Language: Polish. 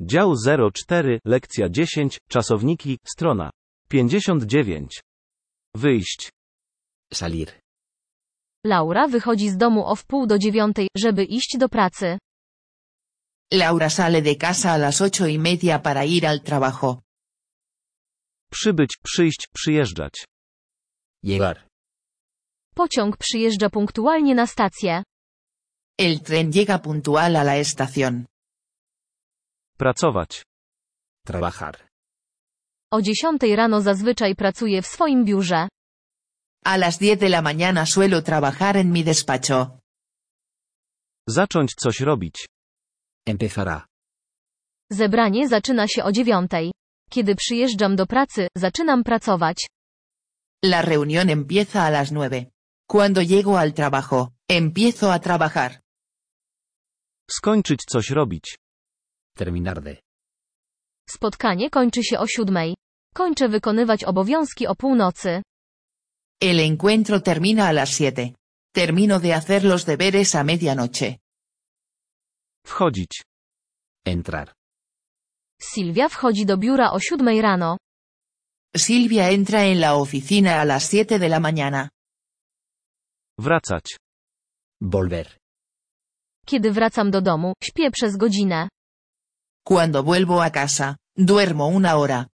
Dział 04, lekcja 10, czasowniki, strona 59. Wyjść. Salir. Laura wychodzi z domu o 8:45, żeby iść do pracy. Laura sale de casa a las 8:30 para ir al trabajo. Przybyć, przyjść, przyjeżdżać. Llegar. Pociąg przyjeżdża punktualnie na stację. El tren llega puntual a la estación. Pracować. Trabajar. O 10:00 rano zazwyczaj pracuję w swoim biurze. A las 10 de la mañana suelo trabajar en mi despacho. Zacząć coś robić. Empezará. Zebranie zaczyna się o 9:00. Kiedy przyjeżdżam do pracy, zaczynam pracować. La reunión empieza a las 9. Cuando llego al trabajo, empiezo a trabajar. Skończyć coś robić. Terminar de. Spotkanie kończy się o 7:00. Kończę wykonywać obowiązki o północy. El encuentro termina a las 7. Termino de hacer los deberes a medianoche. Wchodzić. Entrar. Sylwia wchodzi do biura o 7:00 rano. Silvia entra en la oficina a las 7 de la mañana. Wracać. Volver. Kiedy wracam do domu, śpię przez godzinę. Cuando vuelvo a casa, duermo una hora.